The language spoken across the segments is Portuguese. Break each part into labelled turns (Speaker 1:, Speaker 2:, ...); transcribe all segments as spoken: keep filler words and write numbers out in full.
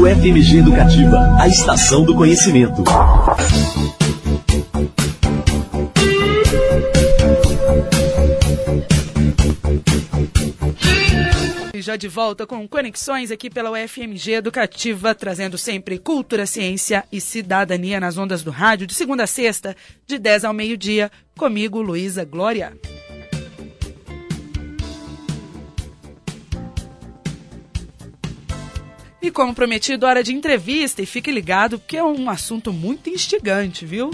Speaker 1: U F M G Educativa, a estação do conhecimento.
Speaker 2: Já de volta com Conexões aqui pela U F M G Educativa, trazendo sempre cultura, ciência e cidadania nas ondas do rádio, de segunda a sexta, de dez ao meio-dia, comigo, Luísa Glória. E como prometido, hora de entrevista, e fique ligado porque é um assunto muito instigante, viu?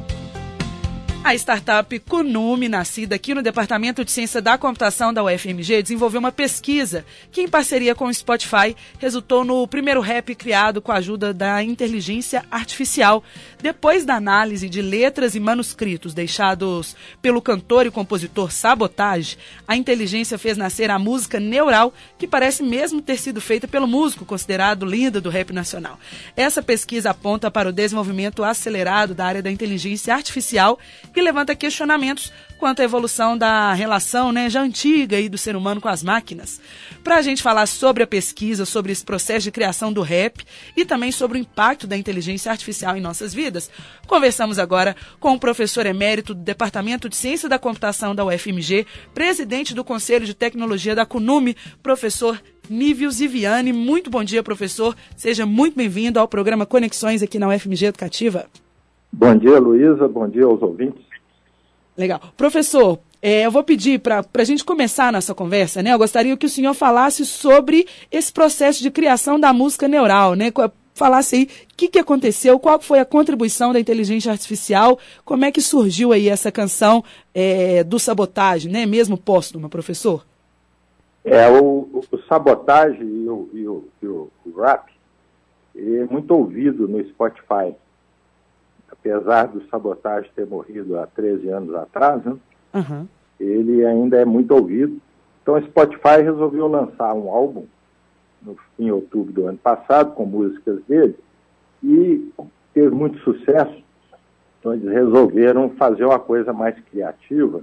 Speaker 2: A startup Kunumi, nascida aqui no Departamento de Ciência da Computação da U F M G, desenvolveu uma pesquisa que, em parceria com o Spotify, resultou no primeiro rap criado com a ajuda da inteligência artificial. Depois da análise de letras e manuscritos deixados pelo cantor e compositor Sabotage, a inteligência fez nascer a música Neural, que parece mesmo ter sido feita pelo músico considerado linda do rap nacional. Essa pesquisa aponta para o desenvolvimento acelerado da área da inteligência artificial, que levanta questionamentos quanto à evolução da relação, né, já antiga aí do ser humano com as máquinas. Para a gente falar sobre a pesquisa, sobre esse processo de criação do rap e também sobre o impacto da inteligência artificial em nossas vidas, conversamos agora com o professor emérito do Departamento de Ciência da Computação da U F M G, presidente do Conselho de Tecnologia da Kunumi, professor Nívio Ziviani. Muito bom dia, professor. Seja muito bem-vindo ao programa Conexões aqui na U F M G Educativa.
Speaker 3: Bom dia, Luísa. Bom dia aos ouvintes.
Speaker 2: Legal. Professor, é, eu vou pedir para a gente começar a nossa conversa, né? Eu gostaria que o senhor falasse sobre esse processo de criação da música Neural, né? Falasse aí o que, que aconteceu, qual foi a contribuição da inteligência artificial, como é que surgiu aí essa canção é, do Sabotage, né? Mesmo póstuma, professor?
Speaker 3: É, o, o, o Sabotage e o, e o, e o, o rap é muito ouvido no Spotify. Apesar do Sabotage ter morrido há treze anos atrás, né? Uhum. Ele ainda é muito ouvido. Então, o Spotify resolveu lançar um álbum no, em outubro do ano passado, com músicas dele, e teve muito sucesso. Então, eles resolveram fazer uma coisa mais criativa,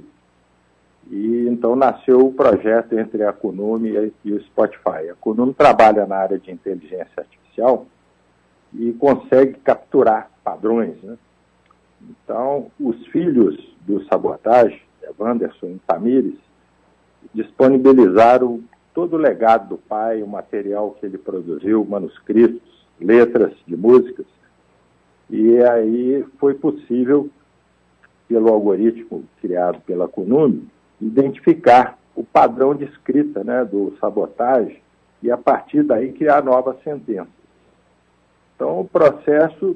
Speaker 3: e então nasceu o projeto entre a Kunumi e o Spotify. A Kunumi trabalha na área de inteligência artificial e consegue capturar padrões, né? Então, os filhos do Sabotage, Wanderson e Tamires, disponibilizaram todo o legado do pai, o material que ele produziu, manuscritos, letras de músicas, e aí foi possível, pelo algoritmo criado pela Kunumi, identificar o padrão de escrita, né, do Sabotage e, a partir daí, criar novas sentenças. Então, o processo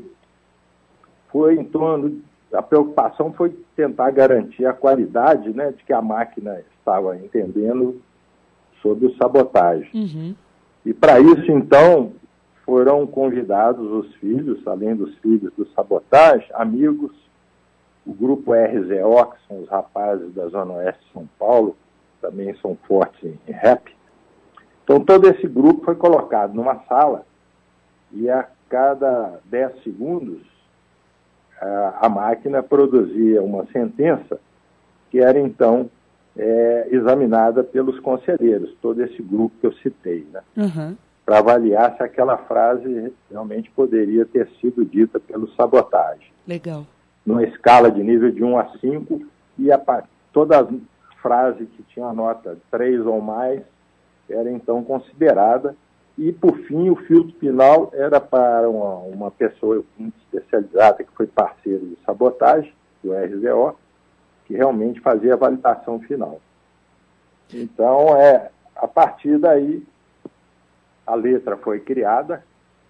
Speaker 3: foi em torno, a preocupação foi tentar garantir a qualidade, né, de que a máquina estava entendendo sobre o Sabotage. Uhum. E para isso, então, foram convidados os filhos, além dos filhos do Sabotage, amigos, o grupo R Z O, que são os rapazes da Zona Oeste de São Paulo, também são fortes em rap. Então, todo esse grupo foi colocado numa sala e a cada dez segundos a, a máquina produzia uma sentença que era, então, é, examinada pelos conselheiros, todo esse grupo que eu citei, né? Uhum. Para avaliar se aquela frase realmente poderia ter sido dita pelo Sabotage.
Speaker 2: Legal.
Speaker 3: Numa escala de nível de um a cinco, e a, toda frase que tinha a nota três ou mais era, então, considerada. E, por fim, o filtro final era para uma, uma pessoa muito especializada, que foi parceiro do Sabotage, do R Z O, que realmente fazia a validação final. Então, é, a partir daí, a letra foi criada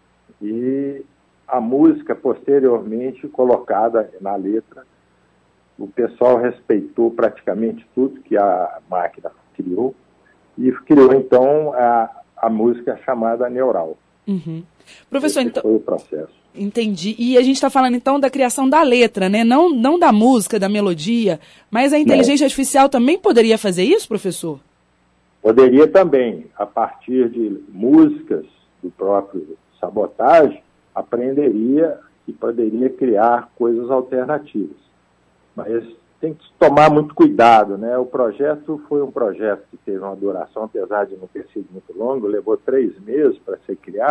Speaker 3: e a música, posteriormente, colocada na letra. O pessoal respeitou praticamente tudo que a máquina criou e criou, então, a a música chamada Neural.
Speaker 2: Uhum. Professor,
Speaker 3: Esse
Speaker 2: então...
Speaker 3: foi o processo.
Speaker 2: Entendi. E a gente está falando, então, da criação da letra, né? Não, não da música, da melodia, mas a inteligência não. artificial também poderia fazer isso, professor?
Speaker 3: Poderia também. A partir de músicas do próprio Sabotage, aprenderia e poderia criar coisas alternativas. Mas tem que tomar muito cuidado, né? O projeto foi um projeto que teve uma duração, apesar de não ter sido muito longo, levou três meses para ser criado,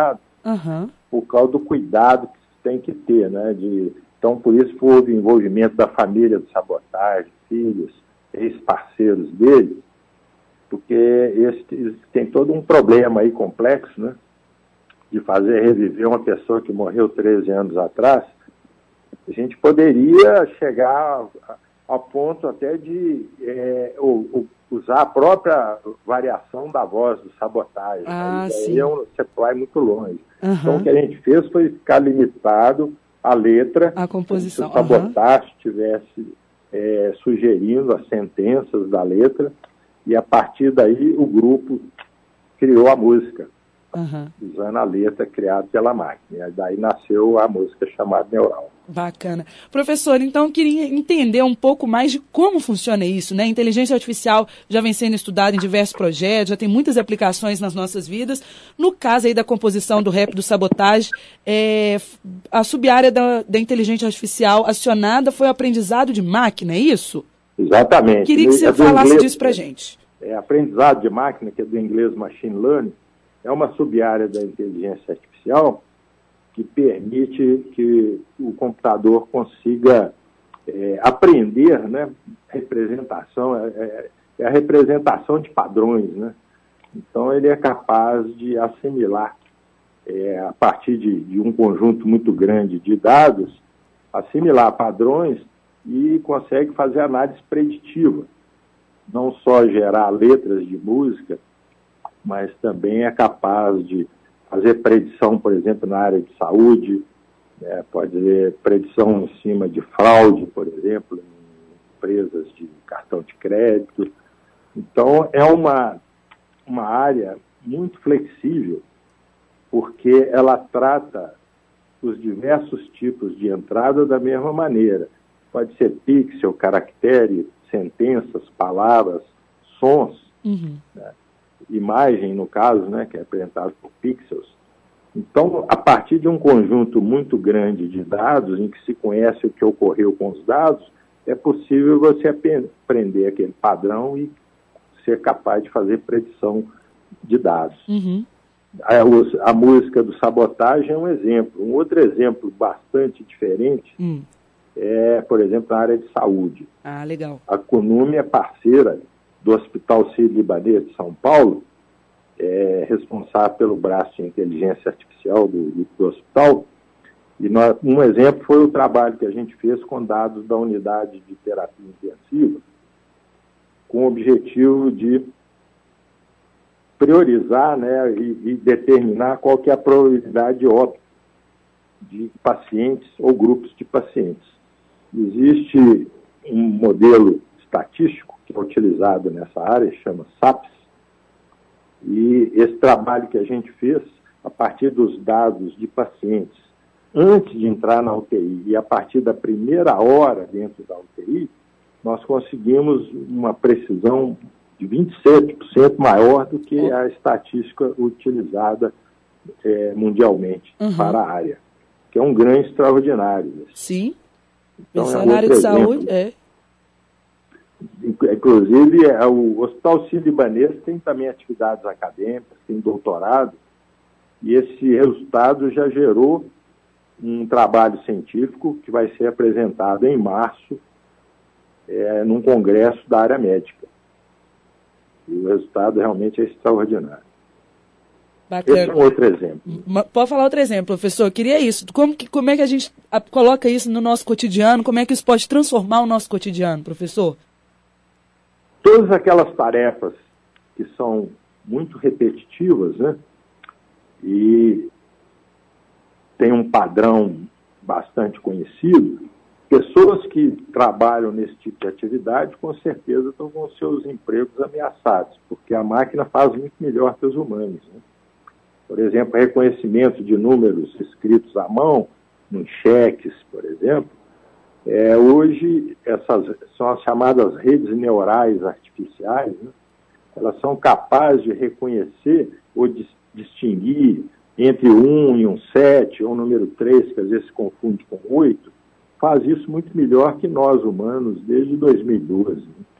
Speaker 2: Uhum.
Speaker 3: Por causa do cuidado que tem que ter, né? De, então, por isso houve o envolvimento da família do Sabotagem, filhos, ex-parceiros dele, porque esse, tem todo um problema aí complexo, né? De fazer reviver uma pessoa que morreu treze anos atrás. A gente poderia chegar ao ponto até de é, ou, ou usar a própria variação da voz do Sabotagem.
Speaker 2: Ah,
Speaker 3: né?
Speaker 2: sim.
Speaker 3: Aí é um, você vai muito longe.
Speaker 2: Uhum.
Speaker 3: Então, o que a gente fez foi ficar limitado à letra,
Speaker 2: a composição.
Speaker 3: como se o Sabotagem estivesse uhum. é, sugerindo as sentenças da letra, e a partir daí o grupo criou a música, uhum. usando a letra criada pela máquina. E daí nasceu a música chamada Neural.
Speaker 2: Bacana. Professor, então eu queria entender um pouco mais de como funciona isso, né? A inteligência artificial já vem sendo estudada em diversos projetos, já tem muitas aplicações nas nossas vidas. No caso aí da composição do rap do Sabotagem, é, a sub-área da, da inteligência artificial acionada foi o aprendizado de máquina, é isso?
Speaker 3: Exatamente.
Speaker 2: Queria que você
Speaker 3: é
Speaker 2: falasse
Speaker 3: inglês,
Speaker 2: disso pra gente.
Speaker 3: É, aprendizado de máquina, que é do inglês machine learning, é uma sub-área da inteligência artificial que permite que o computador consiga é, aprender, né, representação, é, é a representação de padrões, né? Então ele é capaz de assimilar, é, a partir de, de um conjunto muito grande de dados, assimilar padrões e consegue fazer análise preditiva. Não só gerar letras de música, mas também é capaz de fazer predição, por exemplo, na área de saúde, né? Pode fazer predição em cima de fraude, por exemplo, em empresas de cartão de crédito. Então, é uma, uma área muito flexível, porque ela trata os diversos tipos de entrada da mesma maneira. Pode ser pixel, caractere, sentenças, palavras, sons, uhum. né? Imagem, no caso, né, que é apresentado por pixels. Então, a partir de um conjunto muito grande de dados, em que se conhece o que ocorreu com os dados, é possível você aprender aquele padrão e ser capaz de fazer predição de dados.
Speaker 2: Uhum.
Speaker 3: A, a música do Sabotagem é um exemplo. Um outro exemplo bastante diferente
Speaker 2: uhum.
Speaker 3: é, por exemplo, na área de saúde.
Speaker 2: Ah, legal.
Speaker 3: A Kunumi é parceira do Hospital Sírio-Libanês de São Paulo, é responsável pelo braço de inteligência artificial do, do hospital. E nós, um exemplo foi o trabalho que a gente fez com dados da unidade de terapia intensiva, com o objetivo de priorizar, né, e, e determinar qual que é a probabilidade de óbito de pacientes ou grupos de pacientes. Existe um modelo estatístico que é utilizado nessa área, chama SAPS, e esse trabalho que a gente fez, a partir dos dados de pacientes antes de entrar na U T I e a partir da primeira hora dentro da U T I, nós conseguimos uma precisão de vinte e sete por cento maior do que a estatística utilizada é, mundialmente uhum. para a área, que é um ganho extraordinário.
Speaker 2: Sim,
Speaker 3: então,
Speaker 2: pensando na área de saúde, é.
Speaker 3: Inclusive, é, o Hospital Sírio-Libanês tem também atividades acadêmicas, tem doutorado, e esse resultado já gerou um trabalho científico que vai ser apresentado em março, é, num congresso da área médica. E o resultado realmente é extraordinário.
Speaker 2: Bacana.
Speaker 3: Esse é um outro exemplo.
Speaker 2: Pode falar outro exemplo, professor. Eu queria isso. Como, que, como é que a gente coloca isso no nosso cotidiano? Como é que isso pode transformar o nosso cotidiano, professor?
Speaker 3: Todas aquelas tarefas que são muito repetitivas, né, e tem um padrão bastante conhecido, pessoas que trabalham nesse tipo de atividade, com certeza estão com seus empregos ameaçados, porque a máquina faz muito melhor que os humanos, né? Por exemplo, reconhecimento de números escritos à mão, em cheques, por exemplo. É, hoje, essas são as chamadas redes neurais artificiais, né? Elas são capazes de reconhecer ou de distinguir entre um e um sete, ou número três, que às vezes se confunde com oito, faz isso muito melhor que nós, humanos, desde dois mil e doze. Né?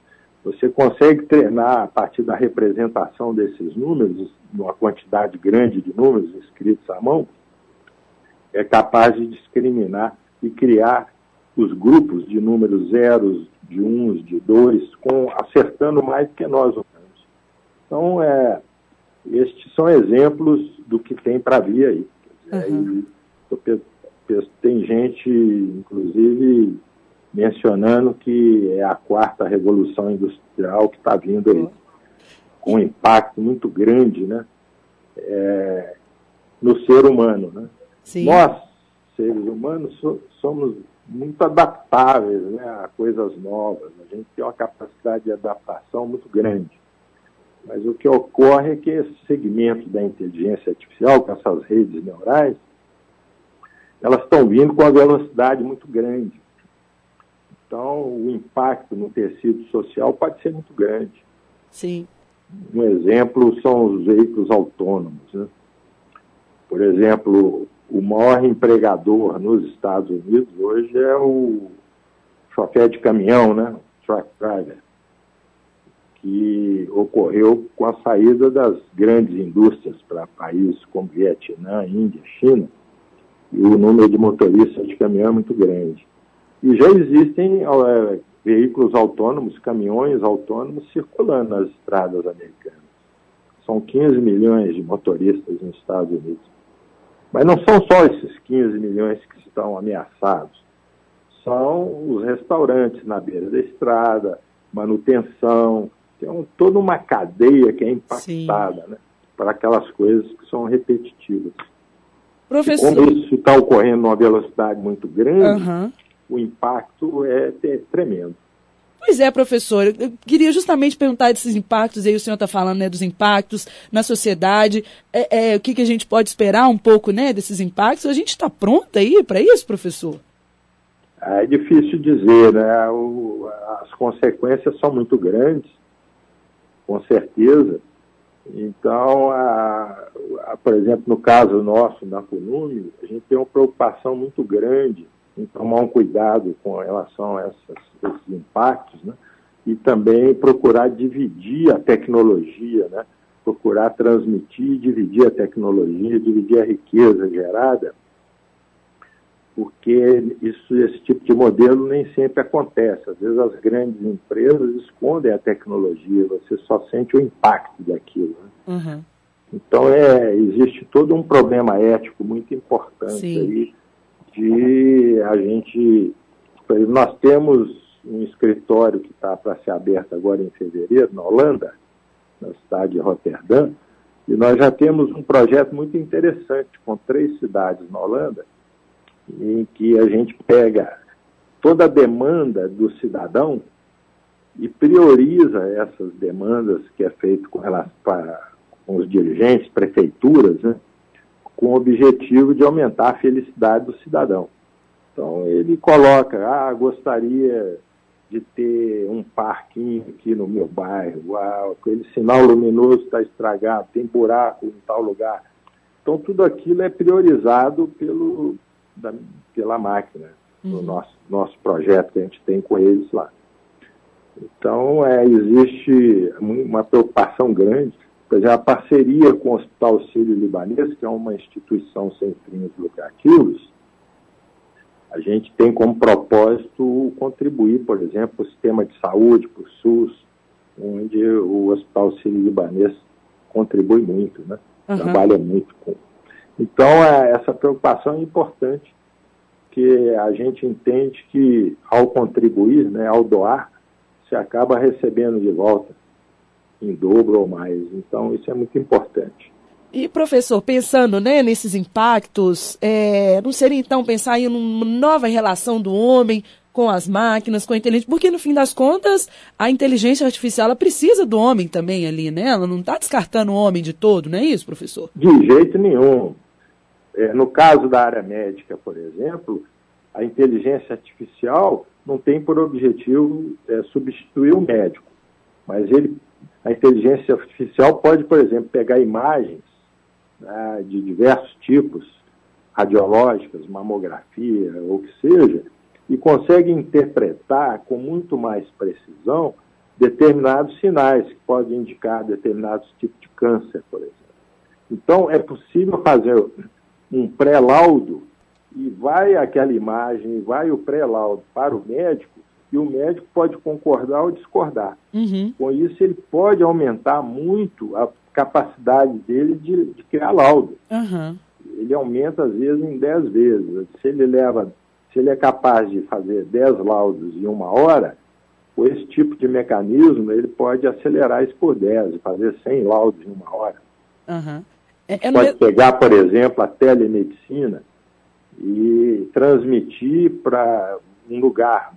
Speaker 3: Você consegue treinar a partir da representação desses números, uma quantidade grande de números escritos à mão, é capaz de discriminar e criar os grupos de números zeros, de uns, de dois, com, acertando mais do que nós humanos. Então, é, estes são exemplos do que tem para vir aí. Uhum. aí. Tem gente, inclusive, mencionando que é a quarta revolução industrial que está vindo aí, com um impacto muito grande, né, é, no ser humano, né?
Speaker 2: Sim.
Speaker 3: Nós, seres humanos, so, somos muito adaptáveis, né, a coisas novas. A gente tem uma capacidade de adaptação muito grande. Mas o que ocorre é que esse segmento da inteligência artificial, com essas redes neurais, elas estão vindo com uma velocidade muito grande. Então, o impacto no tecido social pode ser muito grande.
Speaker 2: Sim.
Speaker 3: Um exemplo são os veículos autônomos, né? Por exemplo, o maior empregador nos Estados Unidos hoje é o chofer de caminhão, né? Truck driver, que ocorreu com a saída das grandes indústrias para países como Vietnã, Índia, China, e o número de motoristas de caminhão é muito grande. E já existem é, veículos autônomos, caminhões autônomos circulando nas estradas americanas. São quinze milhões de motoristas nos Estados Unidos. Mas não são só esses quinze milhões que estão ameaçados. São os restaurantes na beira da estrada, manutenção. Tem um, toda uma cadeia que é impactada, né, para aquelas coisas que são repetitivas.
Speaker 2: Professor...
Speaker 3: E como isso está ocorrendo numa velocidade muito grande,
Speaker 2: uhum.
Speaker 3: o impacto é tremendo.
Speaker 2: Pois é, professor, eu queria justamente perguntar desses impactos, aí o senhor está falando, né, dos impactos na sociedade, é, é, o que, que a gente pode esperar um pouco, né, desses impactos. A gente está pronto aí para isso, professor?
Speaker 3: É difícil dizer, né, o, as consequências são muito grandes, com certeza. Então, a, a, por exemplo, no caso nosso, na FUNUME, a gente tem uma preocupação muito grande em tomar um cuidado com relação a essas, esses impactos, né? E também procurar dividir a tecnologia, né? Procurar transmitir e dividir a tecnologia, dividir a riqueza gerada, porque isso, esse tipo de modelo nem sempre acontece. Às vezes as grandes empresas escondem a tecnologia, você só sente o impacto daquilo, né?
Speaker 2: Uhum.
Speaker 3: Então, é, existe todo um problema ético muito importante. Sim. Aí, de a gente... Nós temos um escritório que está para ser aberto agora em fevereiro, na Holanda, na cidade de Roterdã, e nós já temos um projeto muito interessante com três cidades na Holanda, em que a gente pega toda a demanda do cidadão e prioriza essas demandas que é feito com relação para, com os dirigentes, prefeituras, né, com o objetivo de aumentar a felicidade do cidadão. Então, ele coloca, ah, gostaria de ter um parquinho aqui no meu bairro, uau, aquele sinal luminoso está estragado, tem buraco em tal lugar. Então, tudo aquilo é priorizado pelo, da, pela máquina, uhum. no nosso, nosso projeto que a gente tem com eles lá. Então, é, existe uma preocupação grande. Por exemplo, a parceria com o Hospital Sírio-Libanês, que é uma instituição sem fins lucrativos, a gente tem como propósito contribuir, por exemplo, para o sistema de saúde, para o SUS, onde o Hospital Sírio-Libanês contribui muito, né? Uhum. Trabalha muito com. Então, é, essa preocupação é importante, porque a gente entende que, ao contribuir, né, ao doar, você acaba recebendo de volta em dobro ou mais. Então, isso é muito importante.
Speaker 2: E, professor, pensando, né, nesses impactos, é, não seria, então, pensar em uma nova relação do homem com as máquinas, com a inteligência? Porque, no fim das contas, a inteligência artificial ela precisa do homem também ali, né? Ela não está descartando o homem de todo, não é isso, professor?
Speaker 3: De jeito nenhum. É, no caso da área médica, por exemplo, a inteligência artificial não tem por objetivo é, substituir o médico, mas ele, a inteligência artificial pode, por exemplo, pegar imagens, né, de diversos tipos, radiológicas, mamografia, ou o que seja, e consegue interpretar com muito mais precisão determinados sinais que podem indicar determinados tipos de câncer, por exemplo. Então, é possível fazer um pré-laudo e vai aquela imagem, vai o pré-laudo para o médico e o médico pode concordar ou discordar.
Speaker 2: Uhum.
Speaker 3: Com isso, ele pode aumentar muito a capacidade dele de, de criar laudo.
Speaker 2: Uhum.
Speaker 3: Ele aumenta, às vezes, em dez vezes. Se ele leva, se ele é capaz de fazer dez laudos em uma hora, com esse tipo de mecanismo, ele pode acelerar isso por dez, fazer cem laudos em uma hora.
Speaker 2: Uhum. É, é
Speaker 3: pode
Speaker 2: no...
Speaker 3: pegar, por exemplo, a telemedicina e transmitir para um lugar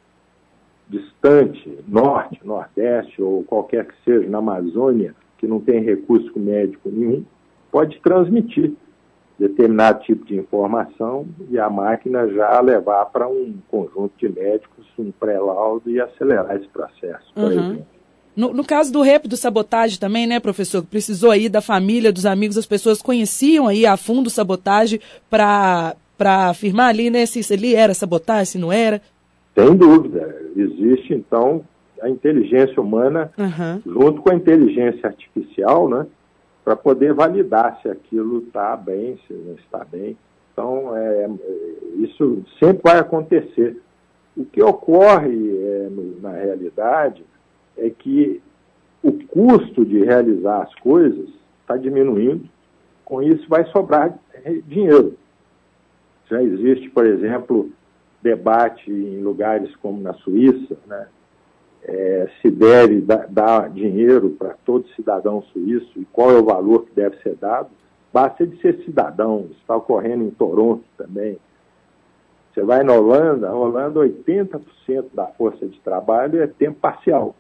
Speaker 3: distante, norte, nordeste, ou qualquer que seja, na Amazônia, que não tem recurso médico nenhum, pode transmitir determinado tipo de informação e a máquina já levar para um conjunto de médicos um pré-laudo e acelerar esse processo, por
Speaker 2: uhum.
Speaker 3: exemplo.
Speaker 2: No, no caso do rap do Sabotagem também, né, professor, que precisou aí da família, dos amigos, as pessoas conheciam aí a fundo o Sabotagem para para afirmar ali, né, se ele era sabotagem, se não era?
Speaker 3: Sem dúvida. Existe, então, a inteligência humana
Speaker 2: uhum.
Speaker 3: junto com a inteligência artificial, né, para poder validar se aquilo está bem, se não está bem. Então, é, isso sempre vai acontecer. O que ocorre é, no, na realidade é que o custo de realizar as coisas está diminuindo, com isso vai sobrar dinheiro. Já existe, por exemplo, debate em lugares como na Suíça, né? É, se deve da, dar dinheiro para todo cidadão suíço e qual é o valor que deve ser dado. Basta de ser cidadão. Isso está ocorrendo em Toronto também. Você vai na Holanda, a Holanda, oitenta por cento da força de trabalho é tempo parcial.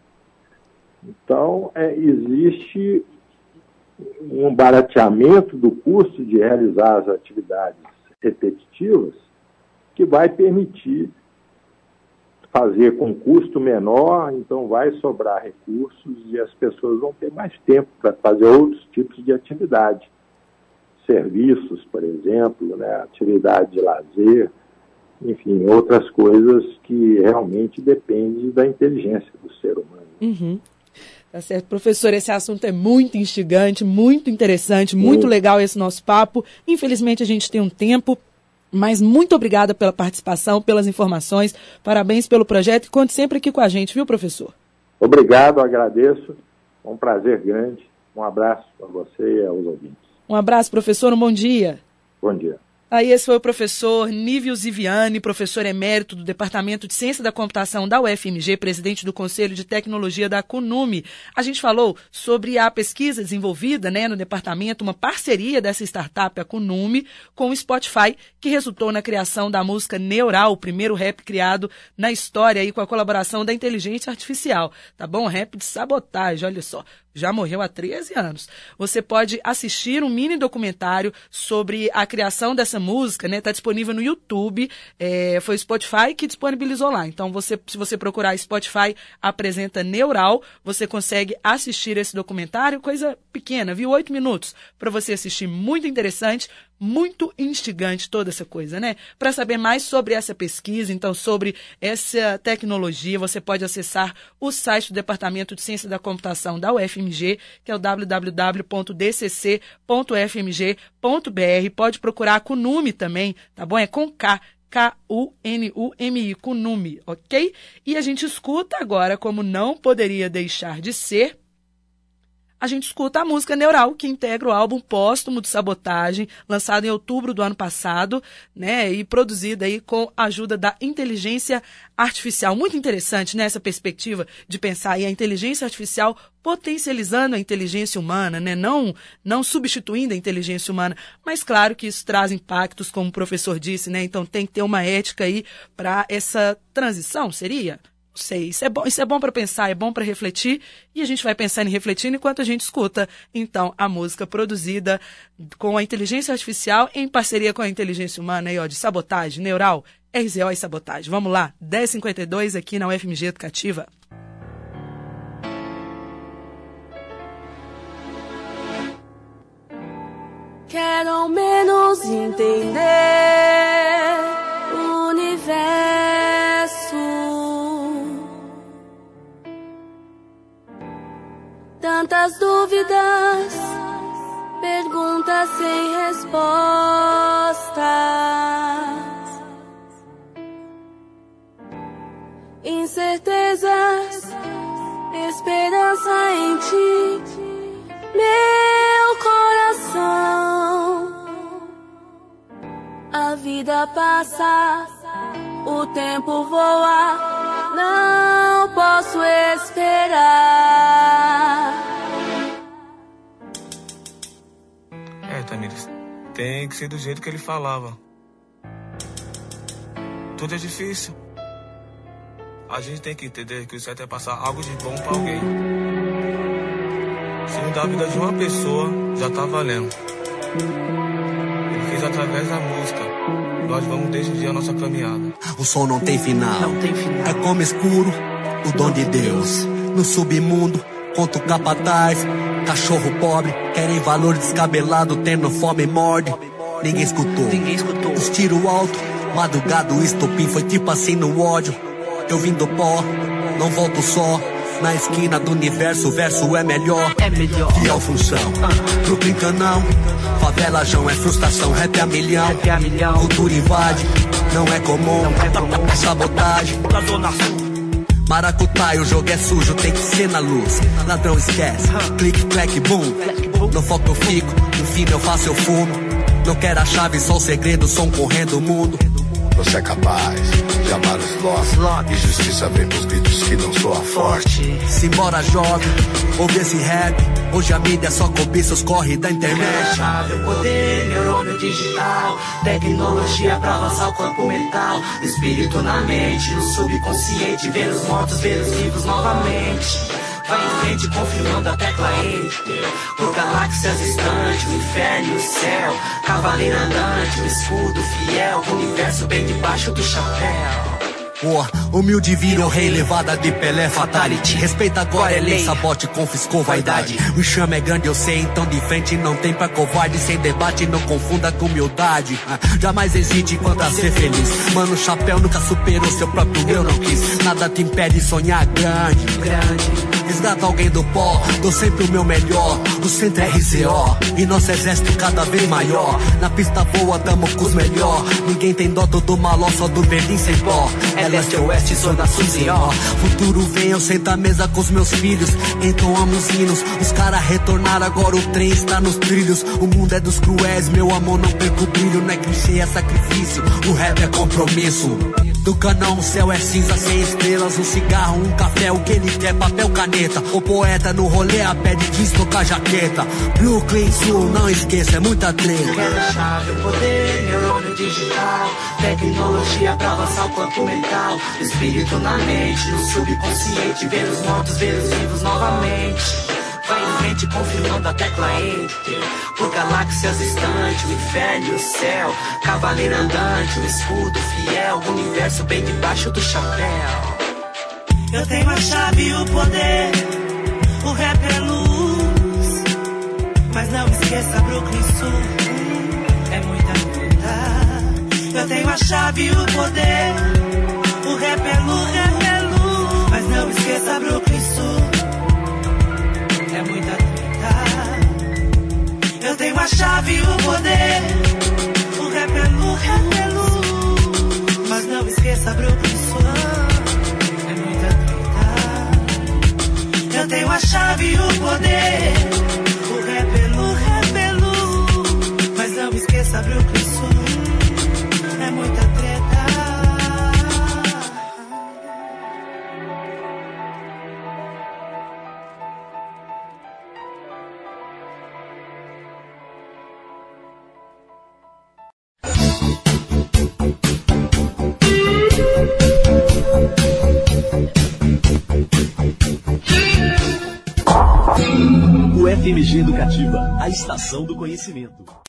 Speaker 3: Então, é, existe um barateamento do custo de realizar as atividades repetitivas que vai permitir fazer com custo menor, então vai sobrar recursos e as pessoas vão ter mais tempo para fazer outros tipos de atividade. Serviços, por exemplo, né, atividade de lazer, enfim, outras coisas que realmente dependem da inteligência do ser humano.
Speaker 2: Uhum. Tá certo, professor, esse assunto é muito instigante, muito interessante, muito Sim. legal esse nosso papo. Infelizmente a gente tem um tempo, mas muito obrigada pela participação, pelas informações, parabéns pelo projeto e conte sempre aqui com a gente, viu, professor?
Speaker 3: Obrigado, agradeço, é um prazer grande, um abraço a você e aos ouvintes.
Speaker 2: Um abraço, professor, um bom dia.
Speaker 3: Bom dia.
Speaker 2: Aí esse foi o professor Nívio Ziviani, professor emérito do Departamento de Ciência da Computação da U F M G, presidente do Conselho de Tecnologia da CUNUMI. A gente falou sobre a pesquisa desenvolvida, né, no departamento, uma parceria dessa startup, a CUNUMI, com o Spotify, que resultou na criação da música Neural, o primeiro rap criado na história, aí, com a colaboração da inteligência artificial. Tá bom? Rap de sabotagem, olha só. Já morreu há treze anos. Você pode assistir um mini documentário sobre a criação dessa música, né? Está disponível no YouTube. É, foi o Spotify que disponibilizou lá. Então, você, se você procurar Spotify apresenta Neural, você consegue assistir esse documentário. Coisa pequena, viu? Oito minutos para você assistir. Muito interessante, muito instigante toda essa coisa, né? Para saber mais sobre essa pesquisa, então, sobre essa tecnologia, você pode acessar o site do Departamento de Ciência da Computação da U F M G, que é o w w w ponto d c c ponto f m g ponto b r. Pode procurar a CUNUMI também, tá bom? É com K. K U N U M I, CUNUMI, ok? E a gente escuta agora, como não poderia deixar de ser, a gente escuta a música Neural, que integra o álbum póstumo de Sabotagem, lançado em outubro do ano passado, né, e produzido aí com a ajuda da inteligência artificial. Muito interessante, né, essa perspectiva de pensar aí a inteligência artificial potencializando a inteligência humana, né, não, não substituindo a inteligência humana, mas claro que isso traz impactos, como o professor disse, né, então tem que ter uma ética aí para essa transição, seria? Sei, isso é bom, isso é bom para pensar, é bom para refletir, e a gente vai pensando e refletindo enquanto a gente escuta, então, a música produzida com a inteligência artificial em parceria com a inteligência humana, aí, ó, de Sabotagem, Neural, R Z O e Sabotagem. Vamos lá, dez e cinquenta e dois aqui na U F M G Educativa.
Speaker 4: Quero ao menos entender o universo. Muitas dúvidas, perguntas sem respostas, incertezas, esperança em ti, meu coração. A vida passa, o tempo voa, não posso esperar.
Speaker 5: É, Tamires, tem que ser do jeito que ele falava. Tudo é difícil. A gente tem que entender que o certo é passar algo de bom pra alguém. Se mudar a vida de uma pessoa, já tá valendo. Ele fez através da música. Nós vamos decidir a nossa caminhada.
Speaker 6: O sol não tem final,
Speaker 2: Não tem final.
Speaker 6: é como escuro, o dom de Deus. No submundo, conta o capataz, cachorro pobre, querem valor descabelado, tendo fome e morde. Ninguém escutou,
Speaker 2: Ninguém escutou.
Speaker 6: os tiro alto, madrugada o estopim foi tipo assim no ódio. Eu vim do pó, não volto só. Na esquina do universo, o verso é melhor.
Speaker 2: É melhor.
Speaker 6: Fiel função, Brooklyn canão. Favela João é frustração, rap é a milhão.
Speaker 2: Rap é a milhão.
Speaker 6: Cultura invade, não é comum.
Speaker 2: Não é comum.
Speaker 6: Sabotagem,
Speaker 2: Da Zona Sul.
Speaker 6: maracutaia, o jogo é sujo, tem que ser na luz. Ladrão esquece, clique, clack, boom. No foco eu fico, no fim eu faço, eu fumo. Não quero a chave, só o segredo, som correndo o mundo.
Speaker 7: Você é capaz de amar os lost. E justiça vem pros gritos que não soa forte.
Speaker 6: Simbora jovem, ouve esse rap. Hoje a mídia só cobiça os corre da internet.
Speaker 8: Chave, o poder, neurônio digital. Tecnologia pra avançar o campo mental. Espírito na mente, no subconsciente. Ver os mortos, ver os vivos novamente. Vai em frente confirmando a tecla Enter. Por galáxias distantes, o inferno e o céu. Cavaleiro andante, o escudo fiel. O universo bem debaixo do chapéu.
Speaker 6: Pô, humilde virou rei, levada de Pelé, fatality. Respeita agora, é lei, sabote, confiscou vaidade. O chame é grande, eu sei, então de frente não tem pra covarde. Sem debate, não confunda com humildade. Ah, jamais hesite quanto a ser feliz. Mano, o chapéu nunca superou seu próprio eu não quis. Nada te impede sonhar grande.
Speaker 8: Grande.
Speaker 6: Resgata alguém do pó, dou sempre o meu melhor. O centro é R Z O e nosso exército cada vez maior. Na pista boa, tamo com os melhor. Ninguém tem dó, todo maló, só do verdinho sem pó.
Speaker 8: É leste, oeste, zona sul e ó.
Speaker 6: Futuro vem, eu sento à mesa com os meus filhos. Entoamos hinos, os caras retornaram, agora o trem está nos trilhos. O mundo é dos cruéis, meu amor, não perco o brilho. Não é clichê, é sacrifício, o rap é compromisso. Do canão, o céu é cinza, sem estrelas. Um cigarro, um café, o que ele quer, papel, caneta. O poeta no rolê, a pé de jeans, tocar jaqueta. Brooklyn Sul, não esqueça, é muita treta.
Speaker 8: Quebra-chave, o poder, neurônio digital. Tecnologia pra avançar o campo mental. Espírito na mente, no subconsciente. Ver os mortos, ver os vivos novamente. Vai em frente confirmando a tecla Enter. Por galáxias distantes, o inferno e o céu. Cavaleiro andante, o escudo fiel. O universo bem debaixo do chapéu. Eu tenho a chave e o poder. O rap é luz. Mas não esqueça Brooklyn Sul. É muita vida. Eu tenho a chave e o poder. O rap é luz, rap é luz. Mas não esqueça Brooklyn Sul. É muita treta. Eu tenho a chave e o poder. O rap é luz, rap é luz. Mas não esqueça Brooklyn Sul. É muita treta. Eu tenho a chave e o poder. O rap é luz, rap é luz. Mas não esqueça Brooklyn Sul. É muita treta.
Speaker 1: O F M G Educativa, a estação do conhecimento.